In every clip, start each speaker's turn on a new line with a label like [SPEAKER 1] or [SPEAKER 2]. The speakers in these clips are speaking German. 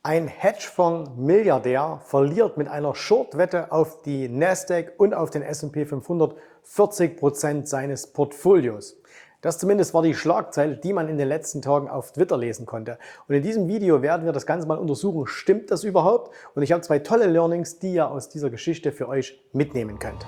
[SPEAKER 1] Ein Hedgefonds-Milliardär verliert mit einer Short-Wette auf die Nasdaq und auf den S&P 500 40% seines Portfolios. Das zumindest war die Schlagzeile, die man in den letzten Tagen auf Twitter lesen konnte. Und in diesem Video werden wir das Ganze mal untersuchen, stimmt das überhaupt? Und ich habe zwei tolle Learnings, die ihr aus dieser Geschichte für euch mitnehmen könnt.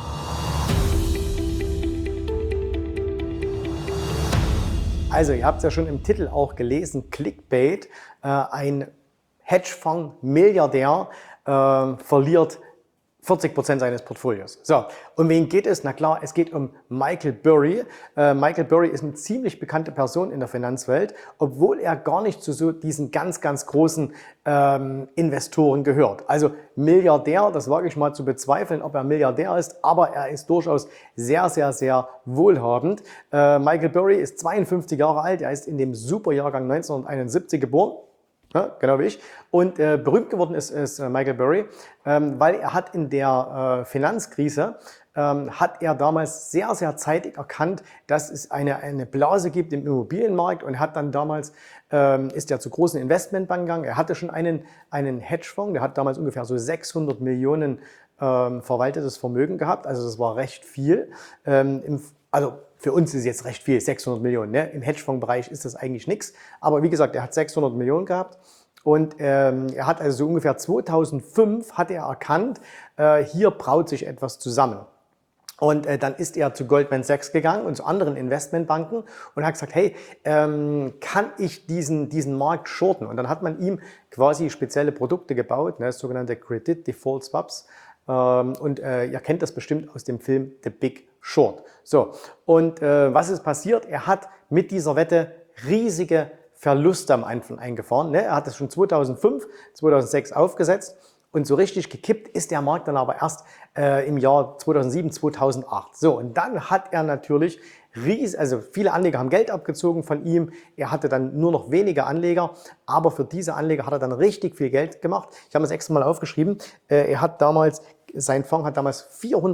[SPEAKER 1] Also, ihr habt es ja schon im Titel auch gelesen, Clickbait, ein Hedgefonds-Milliardär verliert 40% seines Portfolios. So, um wen geht es? Na klar, es geht um Michael Burry. Michael Burry ist eine ziemlich bekannte Person in der Finanzwelt, obwohl er gar nicht zu so diesen ganz großen Investoren gehört. Also Milliardär, das wage ich mal zu bezweifeln, ob er Milliardär ist, aber er ist durchaus sehr wohlhabend. Michael Burry ist 52 Jahre alt, er ist in dem Superjahrgang 1971 geboren. Ja, genau wie ich. Und berühmt geworden ist Michael Burry, weil er hat in der Finanzkrise, hat er damals sehr zeitig erkannt, dass es eine Blase gibt im Immobilienmarkt und hat dann damals, ist er zu großen Investmentbanken gegangen. Er hatte schon einen Hedgefonds, der hat damals ungefähr so 600 Millionen verwaltetes Vermögen gehabt, also das war recht viel. Also für uns ist jetzt recht viel, 600 Millionen. Ne? Im Hedgefonds-Bereich ist das eigentlich nichts. Aber wie gesagt, er hat 600 Millionen gehabt und er hat also so ungefähr 2005 hat er erkannt, hier braut sich etwas zusammen. Und dann ist er zu Goldman Sachs gegangen und zu anderen Investmentbanken und hat gesagt, hey, kann ich diesen Markt shorten? Und dann hat man ihm quasi spezielle Produkte gebaut, ne, sogenannte Credit Default Swaps. Und ihr kennt das bestimmt aus dem Film The Big Short. So, und was ist passiert? Er hat mit dieser Wette riesige Verluste am Anfang eingefahren. Ne? Er hat das schon 2005, 2006 aufgesetzt und so richtig gekippt ist der Markt dann aber erst im Jahr 2007, 2008. So, und dann hat er natürlich also viele Anleger haben Geld abgezogen von ihm. Er hatte dann nur noch wenige Anleger, aber für diese Anleger hat er dann richtig viel Geld gemacht. Ich habe das extra mal aufgeschrieben. Sein Fonds hat damals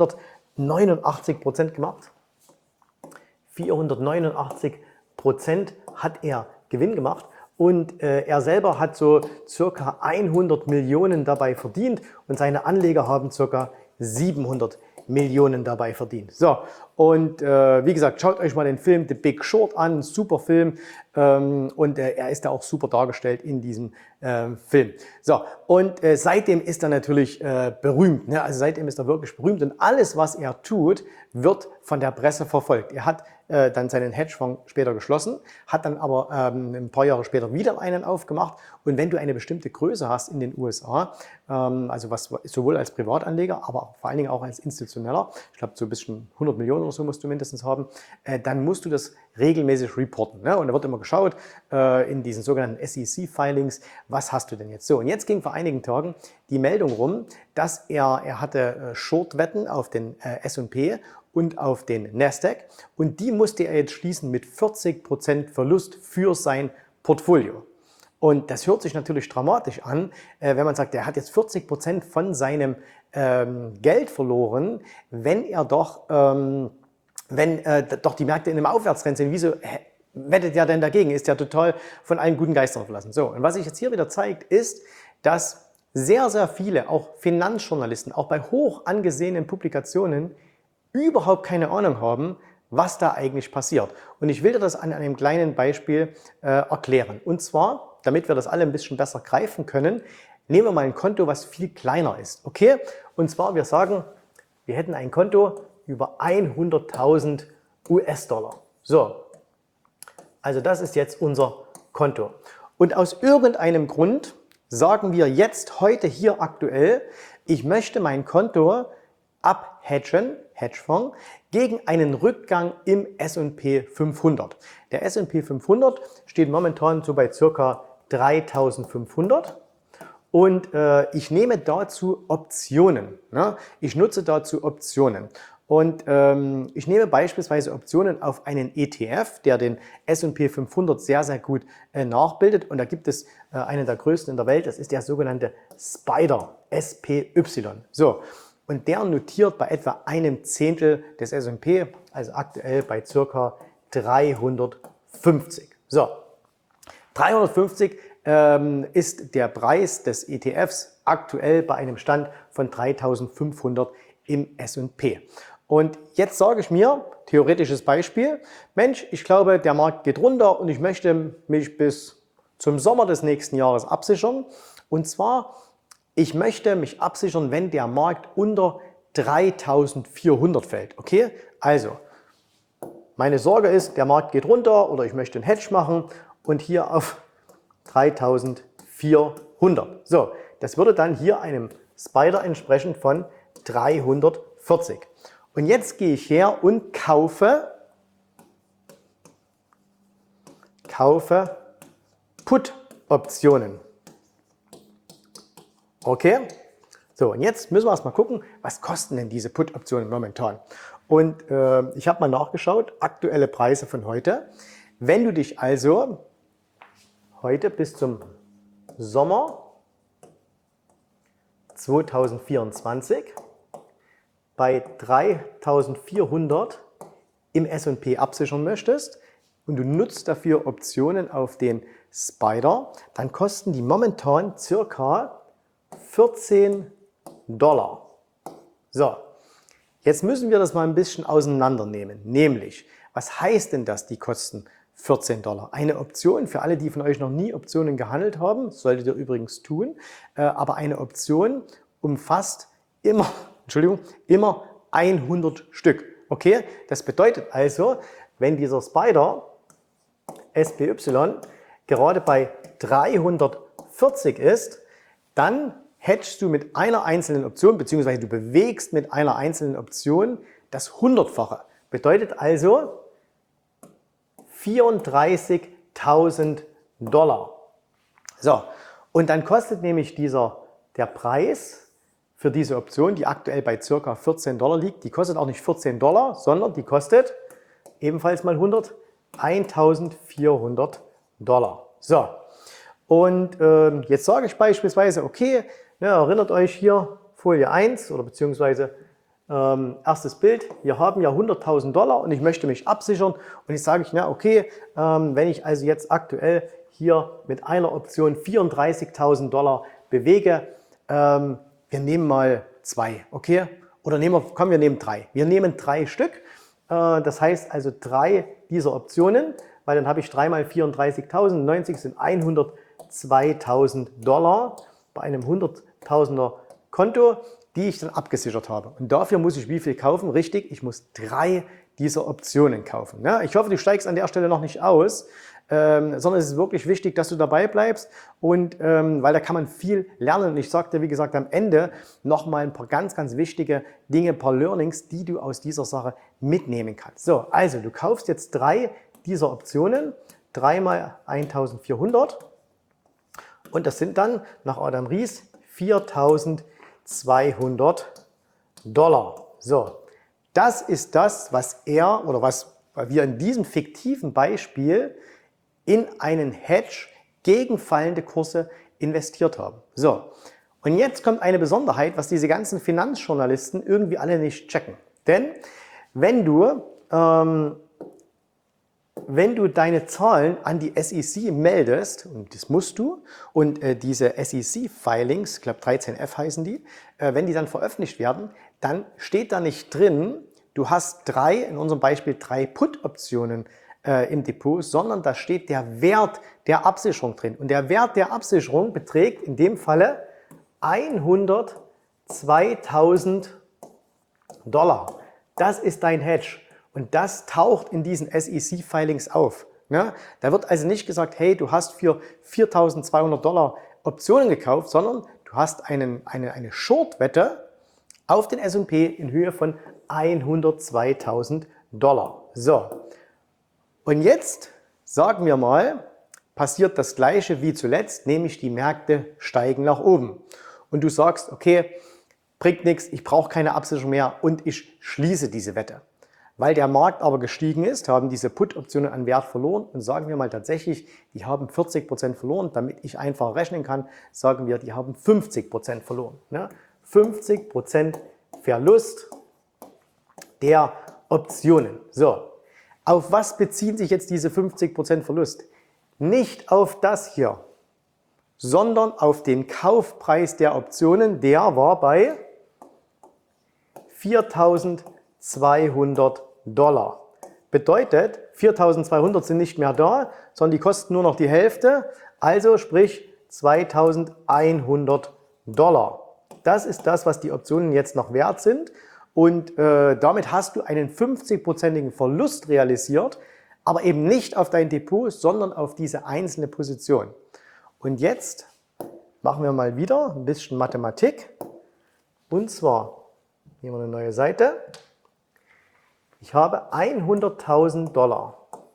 [SPEAKER 1] 489% gemacht. 489% hat er Gewinn gemacht. Und er selber hat so circa 100 Millionen dabei verdient und seine Anleger haben circa 700 Millionen dabei verdient. So, und wie gesagt, schaut euch mal den Film The Big Short an, super Film und er ist da auch super dargestellt in diesem Film. So, und seitdem ist er natürlich berühmt, ne? Also seitdem ist er wirklich berühmt und alles, was er tut, wird von der Presse verfolgt. Er hat dann seinen Hedgefonds später geschlossen, hat dann aber ein paar Jahre später wieder einen aufgemacht. Und wenn du eine bestimmte Größe hast in den USA, also was sowohl als Privatanleger, aber vor allen Dingen auch als Institutioneller, ich glaube so ein bisschen 100 Millionen oder so musst du mindestens haben, dann musst du das regelmäßig reporten. Ne? Und da wird immer geschaut in diesen sogenannten SEC-Filings, was hast du denn jetzt? So, und jetzt ging vor einigen Tagen die Meldung rum, dass er hatte Short-Wetten auf den S&P und auf den Nasdaq und die musste er jetzt schließen mit 40% Verlust für sein Portfolio. Und das hört sich natürlich dramatisch an, wenn man sagt, er hat jetzt 40% von seinem Geld verloren, wenn doch die Märkte in einem Aufwärtstrend sind. Wieso wettet er denn dagegen? Ist ja total von allen guten Geistern verlassen. So, und was sich jetzt hier wieder zeigt, ist, dass sehr viele, auch Finanzjournalisten, auch bei hoch angesehenen Publikationen, überhaupt keine Ahnung haben, was da eigentlich passiert. Und ich will dir das an einem kleinen Beispiel erklären. Und zwar, damit wir das alle ein bisschen besser greifen können, nehmen wir mal ein Konto, was viel kleiner ist. Okay? Und zwar, wir sagen, wir hätten ein Konto über 100.000 US-Dollar. So, also das ist jetzt unser Konto. Und aus irgendeinem Grund sagen wir jetzt, heute, hier aktuell, ich möchte mein Konto abhedgen, Hedgefonds, gegen einen Rückgang im S&P 500. Der S&P 500 steht momentan so bei ca. 3.500 und ich nehme dazu Optionen. Ne? Ich nutze dazu Optionen. Und ich nehme beispielsweise Optionen auf einen ETF, der den S&P 500 sehr gut nachbildet. Und da gibt es einen der größten in der Welt, das ist der sogenannte SPDR, SPY. So. Und der notiert bei etwa einem Zehntel des S&P, also aktuell bei ca. 350. So, 350 ist der Preis des ETFs aktuell bei einem Stand von 3.500 im S&P. Und jetzt sage ich mir, theoretisches Beispiel, Mensch, ich glaube, der Markt geht runter und ich möchte mich bis zum Sommer des nächsten Jahres absichern. Und zwar, ich möchte mich absichern, wenn der Markt unter 3.400 fällt. Okay, also meine Sorge ist, der Markt geht runter oder ich möchte einen Hedge machen und hier auf 3.400. So, das würde dann hier einem Spider entsprechen von 340. Und jetzt gehe ich her und kaufe Put-Optionen. Okay? So, und jetzt müssen wir erstmal gucken, was kosten denn diese Put-Optionen momentan. Und ich habe mal nachgeschaut, aktuelle Preise von heute. Wenn du dich also heute bis zum Sommer 2024 bei 3.400 im S&P absichern möchtest und du nutzt dafür Optionen auf den Spider, dann kosten die momentan ca. $14. So, jetzt müssen wir das mal ein bisschen auseinandernehmen. Nämlich, was heißt denn das, die kosten $14? Eine Option, für alle, die von euch noch nie Optionen gehandelt haben, solltet ihr übrigens tun, aber eine Option umfasst immer 100 Stück. Okay, das bedeutet also, wenn dieser Spider SPY gerade bei 340 ist, dann hedgst du mit einer einzelnen Option, beziehungsweise du bewegst mit einer einzelnen Option das 100-fache. Bedeutet also $34.000. So, und dann kostet nämlich der Preis für diese Option, die aktuell bei ca. $14 liegt, die kostet auch nicht $14, sondern die kostet ebenfalls mal 100, $1.400. So, und jetzt sage ich beispielsweise, okay, erinnert euch hier Folie 1 oder beziehungsweise erstes Bild, wir haben ja $100.000 und ich möchte mich absichern und ich sage, okay, wenn ich also jetzt aktuell hier mit einer Option $34.000 bewege, wir nehmen mal 2, okay? Oder wir nehmen 3. Wir nehmen 3 Stück, das heißt also 3 dieser Optionen, weil dann habe ich 3 mal 34.000, 90 sind $102.000 bei einem 100.000er Konto, die ich dann abgesichert habe. Und dafür muss ich wie viel kaufen? Richtig, ich muss 3 dieser Optionen kaufen. Ja, ich hoffe, du steigst an der Stelle noch nicht aus, sondern es ist wirklich wichtig, dass du dabei bleibst und weil da kann man viel lernen. Und ich sage dir, wie gesagt, am Ende nochmal ein paar ganz, ganz wichtige Dinge, ein paar Learnings, die du aus dieser Sache mitnehmen kannst. So, also du kaufst jetzt 3 dieser Optionen, 3 mal 1.400 und das sind dann nach Adam Ries $4.200. So, das ist das, was wir in diesem fiktiven Beispiel in einen Hedge gegen fallende Kurse investiert haben. So, und jetzt kommt eine Besonderheit, was diese ganzen Finanzjournalisten irgendwie alle nicht checken. Denn wenn du deine Zahlen an die SEC meldest, und das musst du, und diese SEC-Filings, ich glaube 13F heißen die, wenn die dann veröffentlicht werden, dann steht da nicht drin, du hast in unserem Beispiel 3 Put-Optionen im Depot, sondern da steht der Wert der Absicherung drin. Und der Wert der Absicherung beträgt in dem Falle $102.000. Das ist dein Hedge. Und das taucht in diesen SEC-Filings auf. Ja, da wird also nicht gesagt, hey, du hast für $4.200 Optionen gekauft, sondern du hast eine Short-Wette auf den S&P in Höhe von $102.000. So, und jetzt sagen wir mal, passiert das Gleiche wie zuletzt, nämlich die Märkte steigen nach oben. Und du sagst, okay, bringt nichts, ich brauche keine Absicherung mehr und ich schließe diese Wette. Weil der Markt aber gestiegen ist, haben diese Put-Optionen an Wert verloren und sagen wir mal tatsächlich, die haben 40% verloren. Damit ich einfach rechnen kann, sagen wir, die haben 50% verloren. Ne? 50% Verlust der Optionen. So, auf was beziehen sich jetzt diese 50% Verlust? Nicht auf das hier. sondern auf den Kaufpreis der Optionen. Der war bei 4.200 $. Bedeutet, 4.200 sind nicht mehr da, sondern die kosten nur noch die Hälfte, also sprich 2.100 $. Das ist das, was die Optionen jetzt noch wert sind und damit hast du einen 50%igen Verlust realisiert, aber eben nicht auf dein Depot, sondern auf diese einzelne Position. Und jetzt machen wir mal wieder ein bisschen Mathematik und zwar nehmen wir eine neue Seite. Ich habe 100.000 $.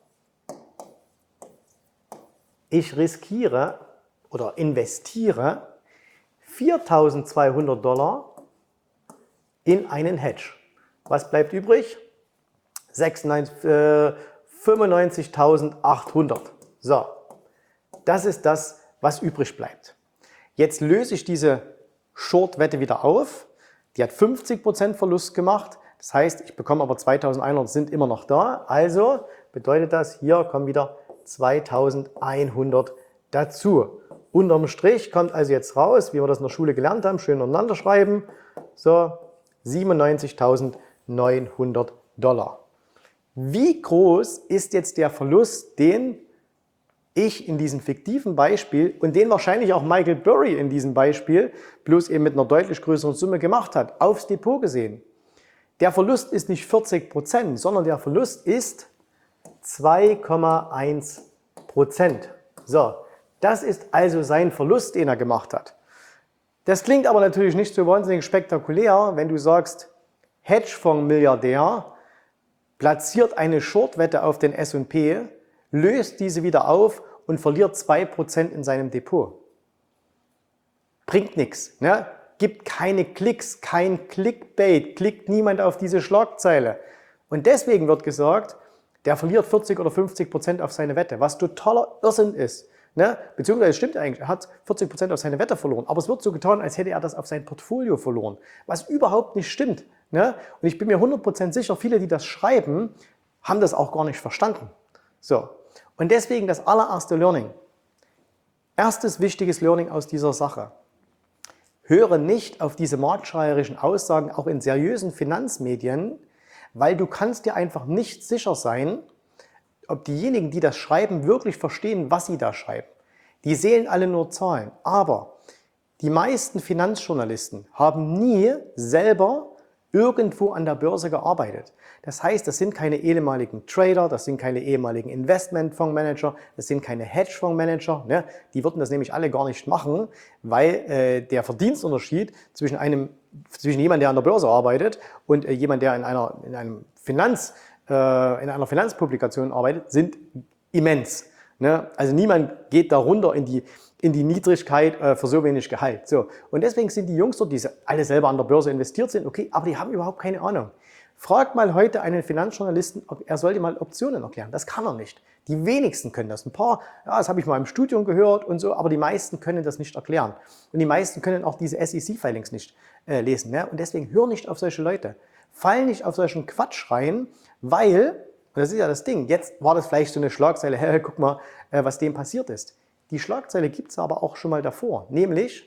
[SPEAKER 1] Ich riskiere oder investiere 4.200 $ in einen Hedge. Was bleibt übrig? 95.800. So, das ist das, was übrig bleibt. Jetzt löse ich diese Short-Wette wieder auf. Die hat 50% Verlust gemacht. Das heißt, ich bekomme aber 2.100, sind immer noch da. Also bedeutet das, hier kommen wieder 2.100 dazu. Unterm Strich kommt also jetzt raus, wie wir das in der Schule gelernt haben, schön untereinander schreiben, so 97.900 $. Wie groß ist jetzt der Verlust, den ich in diesem fiktiven Beispiel und den wahrscheinlich auch Michael Burry in diesem Beispiel, bloß eben mit einer deutlich größeren Summe gemacht hat, aufs Depot gesehen? Der Verlust ist nicht 40%, sondern der Verlust ist 2,1%. So, das ist also sein Verlust, den er gemacht hat. Das klingt aber natürlich nicht so wahnsinnig spektakulär, wenn du sagst, Hedgefonds-Milliardär platziert eine Shortwette auf den S&P, löst diese wieder auf und verliert 2% in seinem Depot. Bringt nichts, ne? Gibt keine Klicks, kein Clickbait, klickt niemand auf diese Schlagzeile. Und deswegen wird gesagt, der verliert 40 oder 50% auf seine Wette, was totaler Irrsinn ist. Ne? Beziehungsweise es stimmt eigentlich, er hat 40% auf seine Wette verloren, aber es wird so getan, als hätte er das auf sein Portfolio verloren, was überhaupt nicht stimmt. Ne? Und ich bin mir 100% sicher, viele, die das schreiben, haben das auch gar nicht verstanden. So. Und deswegen das allererste Learning. Erstes wichtiges Learning aus dieser Sache. Höre nicht auf diese marktschreierischen Aussagen, auch in seriösen Finanzmedien, weil du kannst dir einfach nicht sicher sein, ob diejenigen, die das schreiben, wirklich verstehen, was sie da schreiben. Die sehen alle nur Zahlen, aber die meisten Finanzjournalisten haben nie selber irgendwo an der Börse gearbeitet. Das heißt, das sind keine ehemaligen Trader, das sind keine ehemaligen Investmentfondsmanager, das sind keine Hedgefondsmanager. Ne? Die würden das nämlich alle gar nicht machen, weil der Verdienstunterschied zwischen jemandem, der an der Börse arbeitet und jemand, der in einer Finanzpublikation arbeitet, sind immens. Ne? Also niemand geht da runter in die Niedrigkeit für so wenig Gehalt. So. Und deswegen sind die Jungs dort, die alle selber an der Börse investiert sind, okay, aber die haben überhaupt keine Ahnung. Frag mal heute einen Finanzjournalisten, ob er sollte mal Optionen erklären. Das kann er nicht. Die wenigsten können das. Ein paar, ja, das habe ich mal im Studium gehört und so, aber die meisten können das nicht erklären. Und die meisten können auch diese SEC-Filings nicht lesen. Ne? Und deswegen hör nicht auf solche Leute. Fall nicht auf solchen Quatsch rein, weil, und das ist ja das Ding, jetzt war das vielleicht so eine Schlagzeile, hey, guck mal, was dem passiert ist. Die Schlagzeile gibt es aber auch schon mal davor, nämlich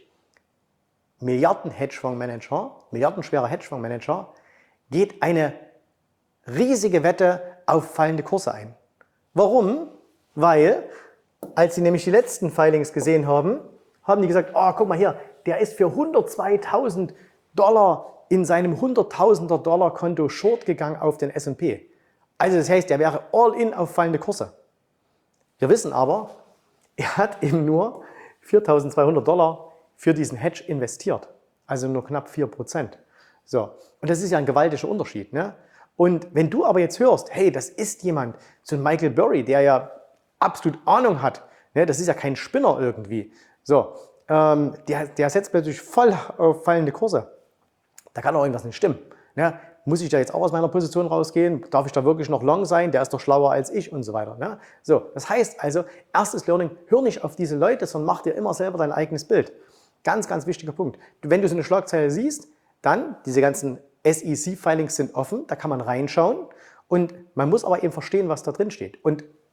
[SPEAKER 1] milliardenschwerer Hedgefondsmanager geht eine riesige Wette auf fallende Kurse ein. Warum? Weil, als sie nämlich die letzten Filings gesehen haben, haben die gesagt, oh, guck mal hier, der ist für 102.000 $ in seinem 100.000er $ Konto short gegangen auf den S&P. Also das heißt, der wäre all in auf fallende Kurse. Wir wissen aber, er hat eben nur 4.200 $ für diesen Hedge investiert. Also nur knapp 4%. So. Und das ist ja ein gewaltiger Unterschied. Ne? Und wenn du aber jetzt hörst, hey, das ist jemand, so ein Michael Burry, der ja absolut Ahnung hat, ne? Das ist ja kein Spinner irgendwie. So. Der setzt plötzlich voll auf fallende Kurse. Da kann doch irgendwas nicht stimmen. Ne? Muss ich da jetzt auch aus meiner Position rausgehen? Darf ich da wirklich noch long sein? Der ist doch schlauer als ich und so weiter. Ne? So, das heißt also, erstes Learning, hör nicht auf diese Leute, sondern mach dir immer selber dein eigenes Bild. Ganz, ganz wichtiger Punkt. Wenn du so eine Schlagzeile siehst, dann, diese ganzen SEC-Filings sind offen, da kann man reinschauen und man muss aber eben verstehen, was da drin steht. Und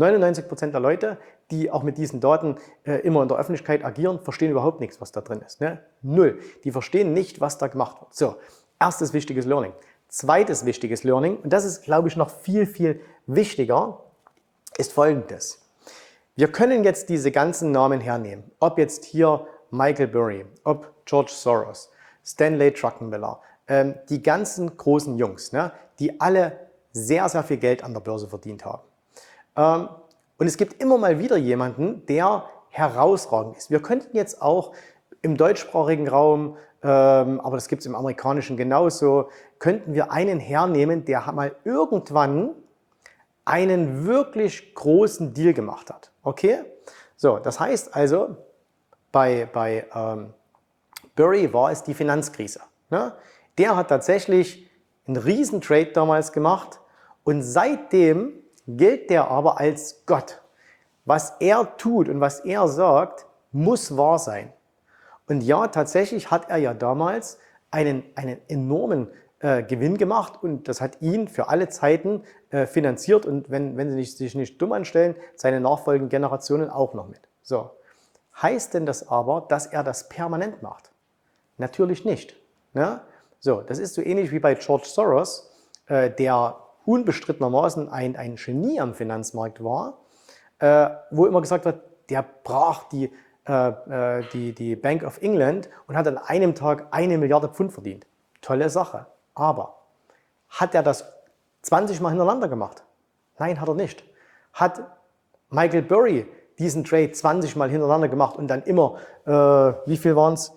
[SPEAKER 1] 99% der Leute, die auch mit diesen Daten immer in der Öffentlichkeit agieren, verstehen überhaupt nichts, was da drin ist. Ne? Null. Die verstehen nicht, was da gemacht wird. So, erstes wichtiges Learning. Zweites wichtiges Learning, und das ist, glaube ich, noch viel, viel wichtiger, ist folgendes. Wir können jetzt diese ganzen Namen hernehmen, ob jetzt hier Michael Burry, ob George Soros, Stanley Druckenmiller, die ganzen großen Jungs, ne, die alle sehr, sehr viel Geld an der Börse verdient haben. Und es gibt immer mal wieder jemanden, der herausragend ist. Wir könnten jetzt auch im deutschsprachigen Raum, aber das gibt es im amerikanischen genauso, könnten wir einen hernehmen, der mal irgendwann einen wirklich großen Deal gemacht hat. Okay? So, das heißt also, bei Burry war es die Finanzkrise. Ne? Der hat tatsächlich einen riesen Trade damals gemacht und seitdem gilt der aber als Gott. Was er tut und was er sagt, muss wahr sein. Und ja, tatsächlich hat er ja damals einen enormen Gewinn gemacht und das hat ihn für alle Zeiten finanziert und wenn sie sich nicht dumm anstellen, seine nachfolgenden Generationen auch noch mit. So. Heißt denn das aber, dass er das permanent macht? Natürlich nicht. Ne? So, das ist so ähnlich wie bei George Soros, der unbestrittenermaßen ein Genie am Finanzmarkt war, wo immer gesagt wird, der brach die Bank of England und hat an einem Tag 1 Milliarde Pfund verdient. Tolle Sache. Aber hat er das 20 Mal hintereinander gemacht? Nein, hat er nicht. Hat Michael Burry diesen Trade 20 Mal hintereinander gemacht und dann immer, wie viel waren es?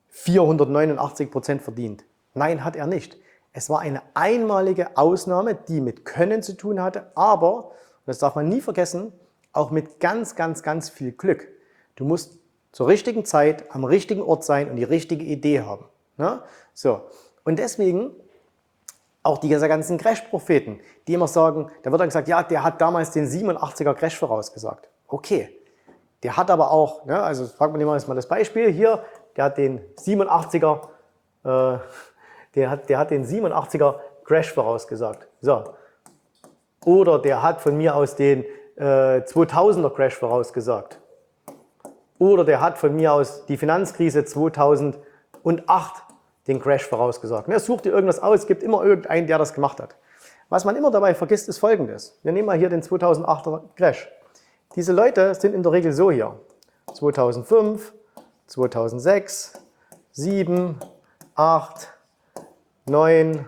[SPEAKER 1] 489% verdient? Nein, hat er nicht. Es war eine einmalige Ausnahme, die mit Können zu tun hatte, aber, das darf man nie vergessen, auch mit ganz, ganz, ganz viel Glück. Du musst zur richtigen Zeit am richtigen Ort sein und die richtige Idee haben. Ne? So. Und deswegen auch diese ganzen Crash-Propheten, die immer sagen, da wird dann gesagt, ja, der hat damals den 87er Crash vorausgesagt. Okay, der hat aber auch, ne, also fragt man jetzt mal das Beispiel hier, der hat den 87er, der hat den 87er Crash vorausgesagt. So. Oder der hat von mir aus den 2000er Crash vorausgesagt. Oder der hat von mir aus die Finanzkrise 2008 den Crash vorausgesagt. Ne, such dir irgendwas aus, es gibt immer irgendeinen, der das gemacht hat. Was man immer dabei vergisst, ist Folgendes. Wir nehmen mal hier den 2008er Crash. Diese Leute sind in der Regel so hier. 2005, 2006, 7, 8, 9,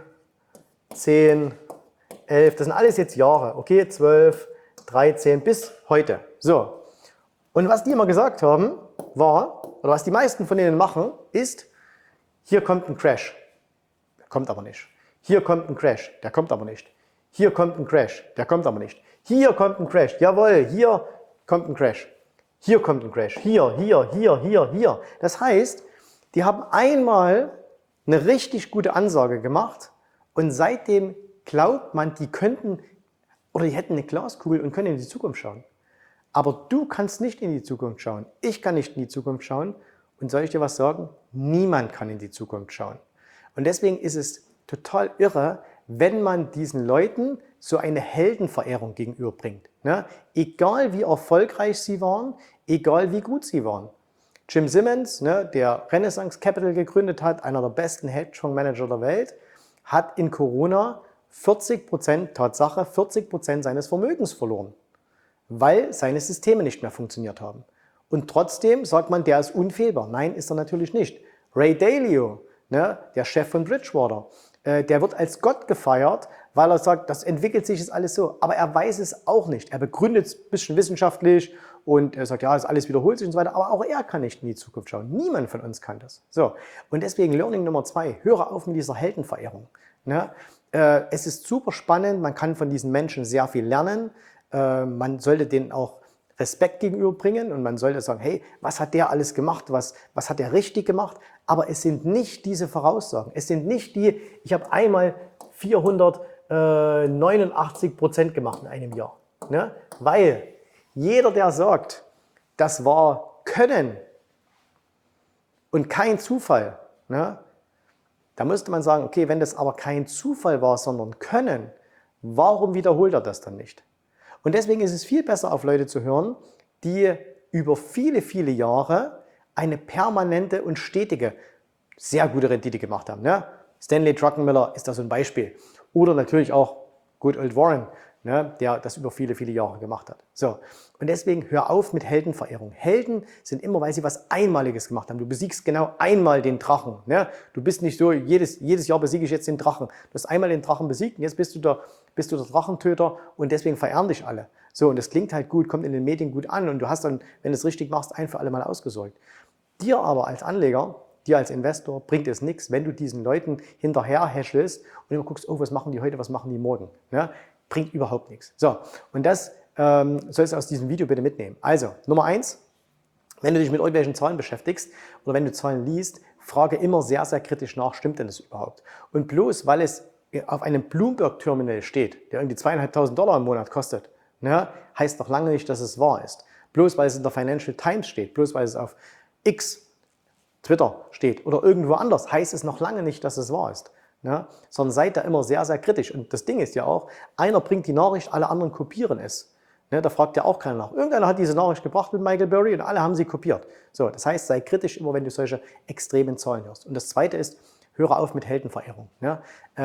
[SPEAKER 1] 10, 11, das sind alles jetzt Jahre, okay, 12, 13 bis heute. So. Und was die immer gesagt haben, war, oder was die meisten von denen machen, ist, hier kommt ein Crash, der kommt aber nicht. Hier kommt ein Crash, der kommt aber nicht. Hier kommt ein Crash, der kommt aber nicht. Hier kommt ein Crash, jawohl, hier kommt ein Crash. Hier kommt ein Crash, hier. Das heißt, die haben einmal eine richtig gute Ansage gemacht und seitdem glaubt man, die könnten oder die hätten eine Glaskugel und können in die Zukunft schauen. Aber du kannst nicht in die Zukunft schauen. Ich kann nicht in die Zukunft schauen. Und soll ich dir was sagen? Niemand kann in die Zukunft schauen. Und deswegen ist es total irre, wenn man diesen Leuten so eine Heldenverehrung gegenüberbringt. Ne? Egal wie erfolgreich sie waren, egal wie gut sie waren. Jim Simmons, ne, der Renaissance Capital gegründet hat, einer der besten Hedgefondsmanager der Welt, hat in Corona 40% Tatsache, 40% seines Vermögens verloren, weil seine Systeme nicht mehr funktioniert haben. Und trotzdem sagt man, der ist unfehlbar. Nein, ist er natürlich nicht. Ray Dalio, ne, der Chef von Bridgewater, der wird als Gott gefeiert, weil er sagt, das entwickelt sich jetzt alles so. Aber er weiß es auch nicht. Er begründet es ein bisschen wissenschaftlich und er sagt, ja, das alles wiederholt sich und so weiter. Aber auch er kann nicht in die Zukunft schauen. Niemand von uns kann das. So. Und deswegen Learning Nummer 2, höre auf mit dieser Heldenverehrung. Ne? Es ist super spannend, man kann von diesen Menschen sehr viel lernen. Man sollte denen auch Respekt gegenüberbringen und man sollte sagen, hey, was hat der alles gemacht, was hat der richtig gemacht? Aber es sind nicht diese Voraussagen. Es sind nicht die, ich habe einmal 489% gemacht in einem Jahr. Ne? Weil jeder, der sagt, das war Können und kein Zufall, ne? Da müsste man sagen, okay, wenn das aber kein Zufall war, sondern Können, warum wiederholt er das dann nicht? Und deswegen ist es viel besser, auf Leute zu hören, die über viele, viele Jahre eine permanente und stetige, sehr gute Rendite gemacht haben. Ne? Stanley Druckenmiller ist da so ein Beispiel. Oder natürlich auch Good Old Warren, ne, der das über viele, viele Jahre gemacht hat. So. Und deswegen hör auf mit Heldenverehrung. Helden sind immer, weil sie was Einmaliges gemacht haben. Du besiegst genau einmal den Drachen. Ne? Du bist nicht so, jedes Jahr besiege ich jetzt den Drachen. Du hast einmal den Drachen besiegt und jetzt bist du der Drachentöter und deswegen verehren dich alle. So, und das klingt halt gut, kommt in den Medien gut an und du hast dann, wenn du es richtig machst, ein für alle Mal ausgesorgt. Dir aber als Anleger, dir als Investor bringt es nichts, wenn du diesen Leuten hinterher häschelst und immer guckst, oh, was machen die heute, was machen die morgen. Ja? Bringt überhaupt nichts. So, und das sollst du aus diesem Video bitte mitnehmen. Also, Nummer 1, wenn du dich mit irgendwelchen Zahlen beschäftigst oder wenn du Zahlen liest, frage immer sehr, sehr kritisch nach, stimmt denn das überhaupt? Und bloß, weil es auf einem Bloomberg-Terminal steht, der irgendwie $2.500 im Monat kostet, ne, heißt noch lange nicht, dass es wahr ist. Bloß, weil es in der Financial Times steht, bloß, weil es auf X, Twitter steht oder irgendwo anders, heißt es noch lange nicht, dass es wahr ist. Ne? Sondern seid da immer sehr, sehr kritisch. Und das Ding ist ja auch, einer bringt die Nachricht, alle anderen kopieren es. Ne? Da fragt ja auch keiner nach. Irgendeiner hat diese Nachricht gebracht mit Michael Burry und alle haben sie kopiert. So, das heißt, sei kritisch immer, wenn du solche extremen Zahlen hörst. Und das Zweite ist, höre auf mit Heldenverehrung. Ne?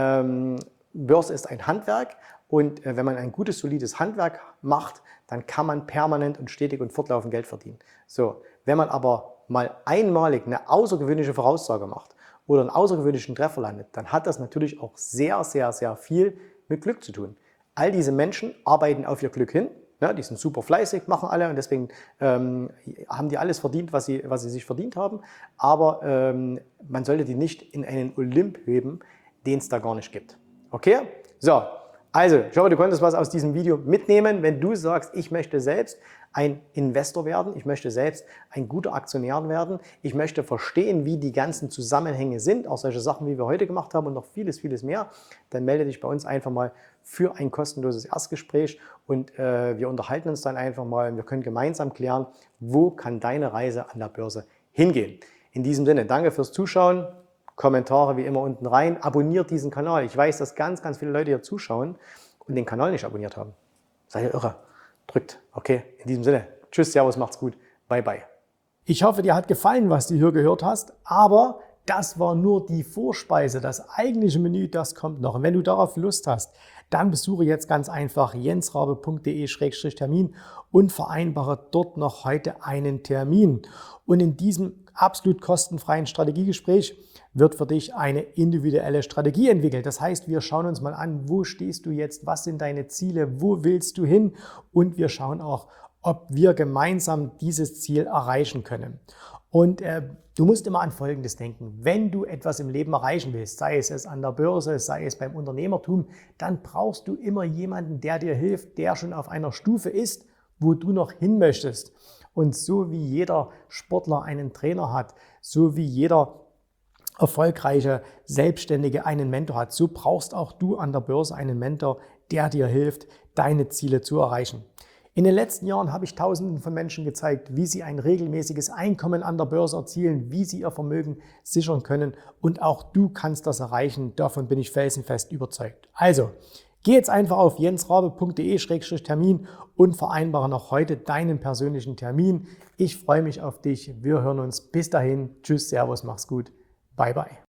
[SPEAKER 1] Börse ist ein Handwerk und wenn man ein gutes, solides Handwerk macht, dann kann man permanent und stetig und fortlaufend Geld verdienen. So, wenn man aber mal einmalig eine außergewöhnliche Voraussage macht oder einen außergewöhnlichen Treffer landet, dann hat das natürlich auch sehr, sehr, sehr viel mit Glück zu tun. All diese Menschen arbeiten auf ihr Glück hin, ne, die sind super fleißig, machen alle und deswegen haben die alles verdient, was sie sich verdient haben, aber man sollte die nicht in einen Olymp heben, den es da gar nicht gibt. Okay? So. Also, ich hoffe, du konntest was aus diesem Video mitnehmen. Wenn du sagst, ich möchte selbst ein Investor werden, ich möchte selbst ein guter Aktionär werden, ich möchte verstehen, wie die ganzen Zusammenhänge sind, auch solche Sachen, wie wir heute gemacht haben und noch vieles, vieles mehr, dann melde dich bei uns einfach mal für ein kostenloses Erstgespräch und wir unterhalten uns dann einfach mal und wir können gemeinsam klären, wo kann deine Reise an der Börse hingehen. In diesem Sinne, danke fürs Zuschauen. Kommentare wie immer unten rein. Abonniert diesen Kanal. Ich weiß, dass ganz, ganz viele Leute hier zuschauen und den Kanal nicht abonniert haben. Seid ihr irre? Drückt. Okay, in diesem Sinne. Tschüss, Servus, macht's gut. Bye, bye. Ich hoffe, dir hat gefallen, was du hier gehört hast, aber das war nur die Vorspeise. Das eigentliche Menü, das kommt noch. Und wenn du darauf Lust hast, dann besuche jetzt ganz einfach jensrabe.de/termin und vereinbare dort noch heute einen Termin. Und in diesem absolut kostenfreien Strategiegespräch wird für dich eine individuelle Strategie entwickelt. Das heißt, wir schauen uns mal an, wo stehst du jetzt, was sind deine Ziele, wo willst du hin und wir schauen auch, ob wir gemeinsam dieses Ziel erreichen können. Und du musst immer an Folgendes denken. Wenn du etwas im Leben erreichen willst, sei es an der Börse, sei es beim Unternehmertum, dann brauchst du immer jemanden, der dir hilft, der schon auf einer Stufe ist, wo du noch hin möchtest. Und so wie jeder Sportler einen Trainer hat, so wie jeder erfolgreiche Selbstständige einen Mentor hat, so brauchst auch du an der Börse einen Mentor, der dir hilft, deine Ziele zu erreichen. In den letzten Jahren habe ich Tausenden von Menschen gezeigt, wie sie ein regelmäßiges Einkommen an der Börse erzielen, wie sie ihr Vermögen sichern können und auch du kannst das erreichen, davon bin ich felsenfest überzeugt. Also, geh jetzt einfach auf jensrabe.de/termin und vereinbare noch heute deinen persönlichen Termin. Ich freue mich auf dich, wir hören uns, bis dahin, tschüss, servus, mach's gut, bye bye.